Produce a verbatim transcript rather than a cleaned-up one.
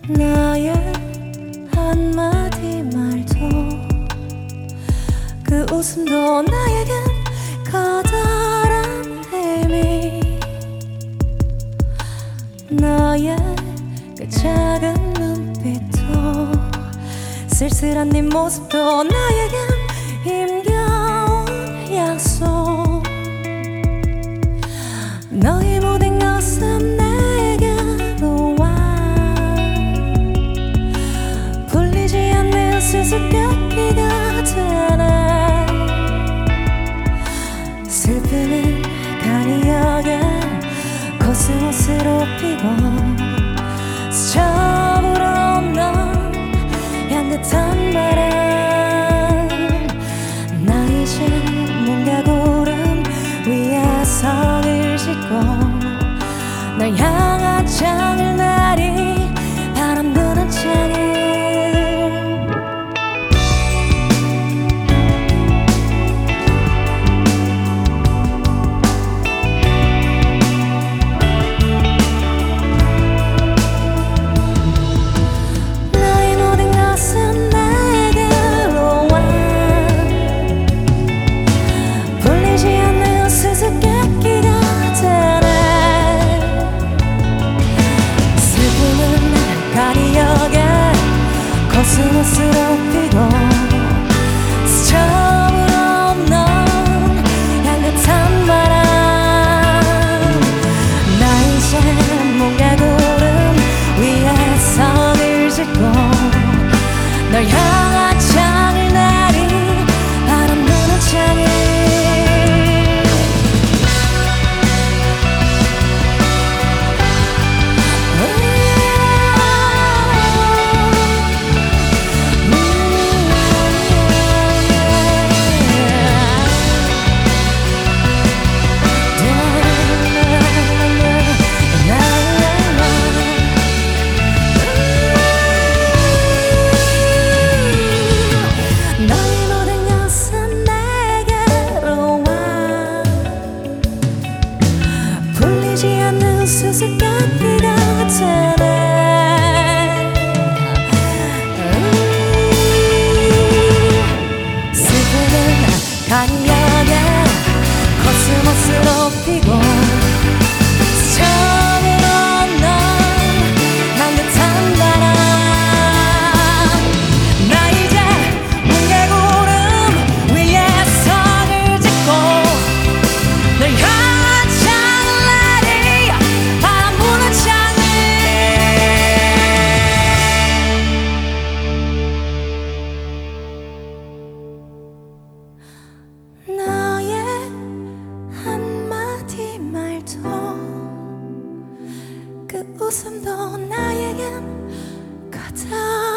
나의 한마디 말도 그 웃음도 나에겐 커다란 의미, 너의 그 작은 눈빛도 쓸쓸한 네 모습도 나에겐 힘겨운 약속. 너의 모든 것은 내게로 와 풀리지 않는 수수께끼가 되네. 슬픔은 가리하게 코스모스로 피고 스쳐불어 넌 향긋한 바람. 나 이제 뭔가 구름 위에 선을 싣고 널 향한 창을 나리 바람 부는 창을. 너의 모든 것은 내게로 와 풀리지 않는 수수께끼가 되네. 슬픔은 가리하게 코스모스로 피고 스쳐불어 넌 향긋한 바람. 나 이제 뭔가 구름 위에 선을 싣고 널 향한 창을 나리 바람 부는 창을. 너의 모든 것은 내게로 와 풀리지 않는 수수께끼가 되네. 슬픔은 가리하게 코스모스로 피고 스쳐불어 넌 향긋한 바람. 나 이제 뭉게구름 위에 선을 짚고 널 향한 창을 나리 바람 부는 창을. 너의 한마디 말도 그 웃음도 나에겐 가장